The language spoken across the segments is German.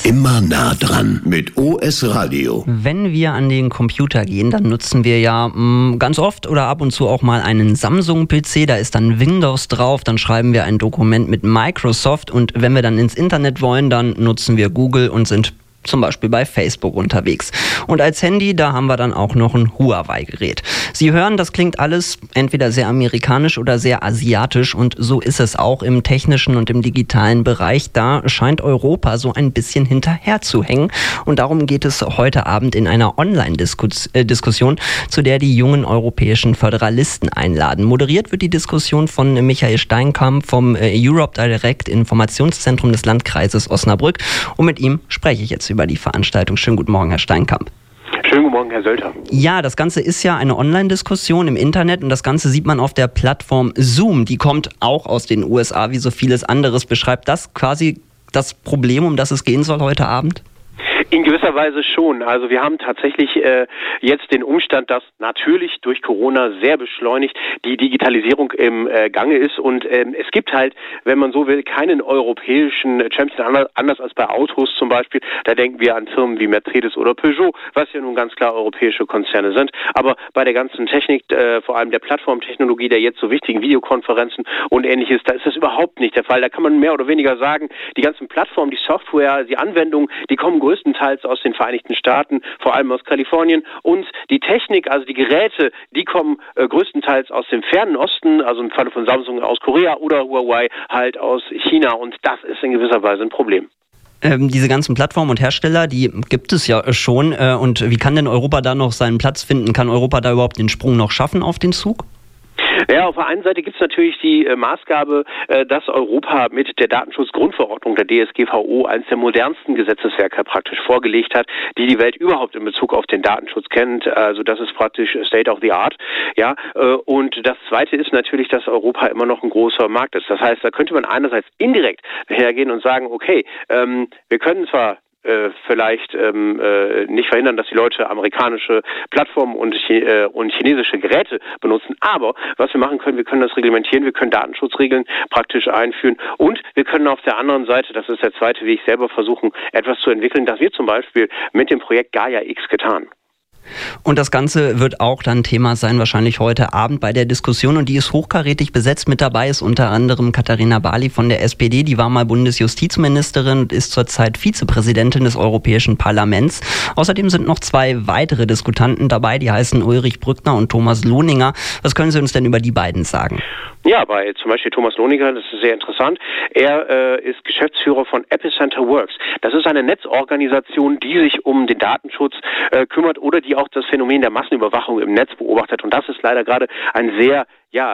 Immer nah dran mit OS Radio. Wenn wir an den Computer gehen, dann nutzen wir ja ganz oft oder ab und zu auch mal einen Samsung-PC. Da ist dann Windows drauf, dann schreiben wir ein Dokument mit Microsoft und wenn wir dann ins Internet wollen, dann nutzen wir Google und sind zum Beispiel bei Facebook unterwegs. Und als Handy, da haben wir dann auch noch ein Huawei-Gerät. Sie hören, das klingt alles entweder sehr amerikanisch oder sehr asiatisch und so ist es auch im technischen und im digitalen Bereich. Da scheint Europa so ein bisschen hinterher zu hängen und darum geht es heute Abend in einer Online-Diskussion, zu der die jungen europäischen Föderalisten einladen. Moderiert wird die Diskussion von Michael Steinkamp vom Europe Direct Informationszentrum des Landkreises Osnabrück und mit ihm spreche ich jetzt über die Veranstaltung. Schönen guten Morgen, Herr Steinkamp. Schönen guten Morgen, Herr Sölter. Ja, das Ganze ist ja eine Online-Diskussion im Internet und das Ganze sieht man auf der Plattform Zoom. Die kommt auch aus den USA, wie so vieles anderes. Beschreibt das quasi das Problem, um das es gehen soll heute Abend? In gewisser Weise schon. Also wir haben tatsächlich jetzt den Umstand, dass natürlich durch Corona sehr beschleunigt die Digitalisierung im Gange ist und es gibt halt, wenn man so will, keinen europäischen Champion, anders als bei Autos zum Beispiel. Da denken wir an Firmen wie Mercedes oder Peugeot, was ja nun ganz klar europäische Konzerne sind. Aber bei der ganzen Technik, vor allem der Plattformtechnologie, der jetzt so wichtigen Videokonferenzen und Ähnliches, da ist das überhaupt nicht der Fall. Da kann man mehr oder weniger sagen, die ganzen Plattformen, die Software, die Anwendungen, die kommen größtenteils aus den Vereinigten Staaten, vor allem aus Kalifornien. Und die Technik, also die Geräte, die kommen größtenteils aus dem fernen Osten, also im Falle von Samsung aus Korea oder Huawei halt aus China. Und das ist in gewisser Weise ein Problem. Diese ganzen Plattformen und Hersteller, die gibt es ja schon. Und wie kann denn Europa da noch seinen Platz finden? Kann Europa da überhaupt den Sprung noch schaffen auf den Zug? Ja, auf der einen Seite gibt es natürlich die Maßgabe, dass Europa mit der Datenschutzgrundverordnung, der DSGVO, eines der modernsten Gesetzeswerke praktisch vorgelegt hat, die die Welt überhaupt in Bezug auf den Datenschutz kennt. Also das ist praktisch State of the Art. Ja, und das Zweite ist natürlich, dass Europa immer noch ein großer Markt ist. Das heißt, da könnte man einerseits indirekt hergehen und sagen, okay, wir können zwar vielleicht nicht verhindern, dass die Leute amerikanische Plattformen und chinesische Geräte benutzen. Aber was wir machen können, wir können das reglementieren, wir können Datenschutzregeln praktisch einführen und wir können auf der anderen Seite, das ist der zweite Weg, selber versuchen, etwas zu entwickeln, das wir zum Beispiel mit dem Projekt Gaia X getan. Und das Ganze wird auch dann Thema sein, wahrscheinlich heute Abend bei der Diskussion. Und die ist hochkarätig besetzt. Mit dabei ist unter anderem Katharina Barley von der SPD. Die war mal Bundesjustizministerin und ist zurzeit Vizepräsidentin des Europäischen Parlaments. Außerdem sind noch zwei weitere Diskutanten dabei. Die heißen Ulrich Brückner und Thomas Lohninger. Was können Sie uns denn über die beiden sagen? Ja, bei zum Beispiel Thomas Lohninger, das ist sehr interessant. Er ist Geschäftsführer von Epicenter Works. Das ist eine Netzorganisation, die sich um den Datenschutz kümmert oder die auch das Phänomen der Massenüberwachung im Netz beobachtet. Und das ist leider gerade ein sehr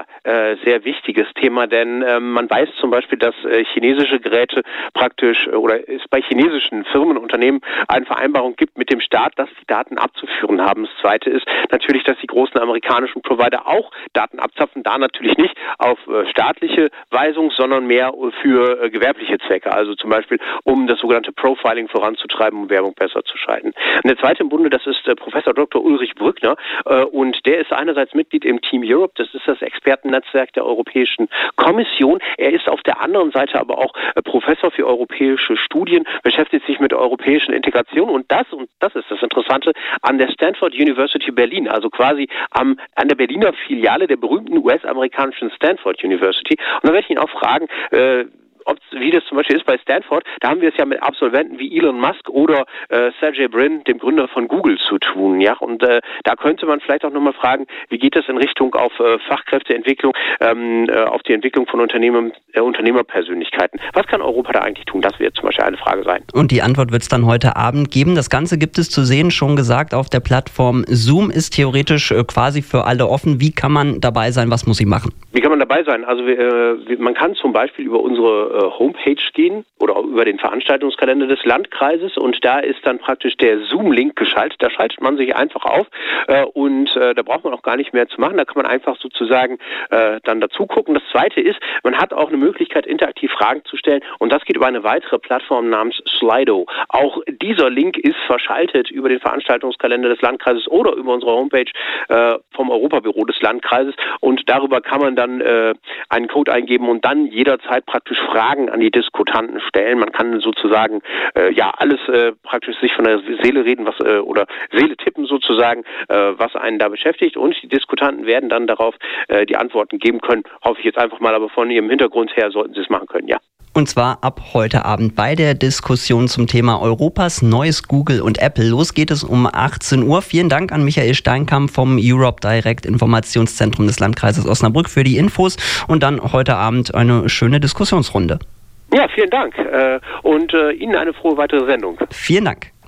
wichtiges Thema, denn man weiß zum Beispiel, dass chinesische Geräte praktisch oder es bei chinesischen Firmen und Unternehmen eine Vereinbarung gibt mit dem Staat, dass die Daten abzuführen haben. Das Zweite ist natürlich, dass die großen amerikanischen Provider auch Daten abzapfen, da natürlich nicht auf staatliche Weisung, sondern mehr für gewerbliche Zwecke, also zum Beispiel um das sogenannte Profiling voranzutreiben, um Werbung besser zu schalten. Und der zweite im Bunde, das ist Professor Dr. Ulrich Brückner und der ist einerseits Mitglied im Team Europe, das ist das Expertennetzwerk der Europäischen Kommission. Er ist auf der anderen Seite aber auch Professor für europäische Studien, beschäftigt sich mit der europäischen Integration und das ist das Interessante, an der Stanford University Berlin, also quasi an der Berliner Filiale der berühmten US-amerikanischen Stanford University. Und da werde ich ihn auch fragen, wie das zum Beispiel ist bei Stanford, da haben wir es ja mit Absolventen wie Elon Musk oder Sergey Brin, dem Gründer von Google, zu tun. Ja, und da könnte man vielleicht auch nochmal fragen, wie geht das in Richtung auf Fachkräfteentwicklung, auf die Entwicklung von Unternehmerpersönlichkeiten. Was kann Europa da eigentlich tun? Das wird zum Beispiel eine Frage sein. Und die Antwort wird es dann heute Abend geben. Das Ganze gibt es zu sehen, schon gesagt, auf der Plattform Zoom ist theoretisch quasi für alle offen. Wie kann man dabei sein? Was muss ich machen? Wie kann man dabei sein? Also man kann zum Beispiel über unsere Homepage gehen oder über den Veranstaltungskalender des Landkreises und da ist dann praktisch der Zoom-Link geschaltet. Da schaltet man sich einfach auf und da braucht man auch gar nicht mehr zu machen. Da kann man einfach sozusagen dann dazu gucken. Das Zweite ist, man hat auch eine Möglichkeit, interaktiv Fragen zu stellen und das geht über eine weitere Plattform namens Slido. Auch dieser Link ist verschaltet über den Veranstaltungskalender des Landkreises oder über unsere Homepage vom Europabüro des Landkreises und darüber kann man dann einen Code eingeben und dann jederzeit praktisch Fragen an die Diskutanten stellen. Man kann sozusagen alles praktisch sich von der Seele reden, oder Seele tippen sozusagen, was einen da beschäftigt, und die Diskutanten werden dann darauf die Antworten geben können. Hoffe ich jetzt einfach mal, aber von ihrem Hintergrund her sollten sie es machen können, ja. Und zwar ab heute Abend bei der Diskussion zum Thema Europas neues Google und Apple. Los geht es um 18 Uhr. Vielen Dank an Michael Steinkamp vom Europe Direct Informationszentrum des Landkreises Osnabrück für die Infos und dann heute Abend eine schöne Diskussionsrunde. Ja, vielen Dank und Ihnen eine frohe weitere Sendung. Vielen Dank.